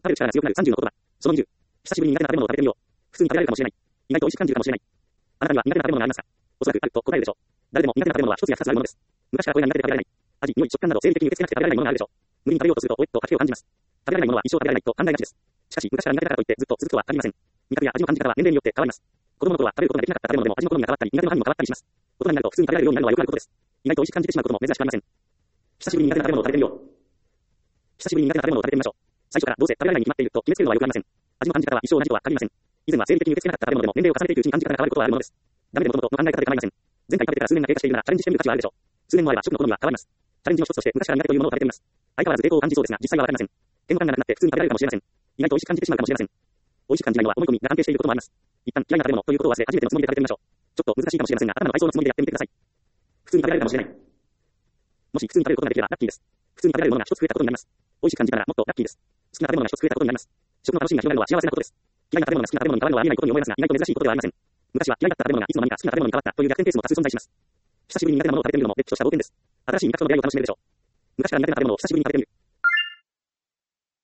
食べる力が強くなる30の言葉。その20。久しぶりに苦手な食べ物を食べてみよう。普通に食べられるかもしれない。意外と美味しく感じるかもしれない。あなたには苦手な食べ物がありますか？おそらくあると答えるでしょう。誰でも苦手な食べ物は一つや二つあるものです。昔からこれが苦手で食べられない。味、匂い、食感など生理的に受け付けなくて食べられないものがあるでしょう。無理に食べようとすると、おえっと、吐き気を感じます。食べられないものは一生食べられないと考えがちです。しかし、昔から苦手だからといってずっと続くとは限りません。味覚や味の感じ方は年齢によって変わります。子供の頃は食べることができなかった食べ物でも味の好みが変わったり、苦手の範囲も変わったりします。大人になると普通に食べられるようになるのはよくあることです。意外と美味しく感じてしまうことも珍しくありません。久しぶりに苦手な食べ物を食べてみよう。久しぶりに苦手な食べ物を食べてみましょう。最初からどうせ食べられないに決まっていると決めつけるのはよくありません。味の感じ方は一生同じとは限りません。以前は生理的に受け付けなかった食べ物でも年齢を重ねていくうちに感じ方が変わることはあるものです。ダメでもともとの考え方で構いません。前回食べてから数年が経過しているならチャレンジしてみる価値はあるでしょう。数年もあれば食の好みは変わります。チャレンジの一つとして昔から苦手というものを食べてみます。相変わらず抵抗を感じそうですが実際はわかりません。嫌悪感がなくなって普通に食べられるかもしれません。意外と美味しく感じてしまうかもしれません。美味しく感じないのは思い込みが関係していることもあります。一旦嫌いな食べ物ということを忘れ初めてのつもりで食べてみましょう。ちょっと難しいかもしれませんが、頭の体操のつもりでやってみてください。普通に食べられるかもしれない。もし普通に食べることができればラッキーです。普通に食べられるものが一つ増えたことになります。美味しく感じたらもっとラッキーです。好きな食べ物が一つ増えたことになります。食の楽しみが広がるのは幸せなことです。嫌いな食べ物が好きな食べ物に変わるのは見えないことに思いますが、意外と珍しいことではありません。昔は嫌いだった食べ物がいつの間にか好きな食べ物に変わったという逆転ケースも多数存在します。久しぶりに苦手なものを食べてみるのもれっきとした冒険です。新しい味覚の出会いを楽しめるでしょう。昔から苦手な食べ物を久しぶりに食べてみる。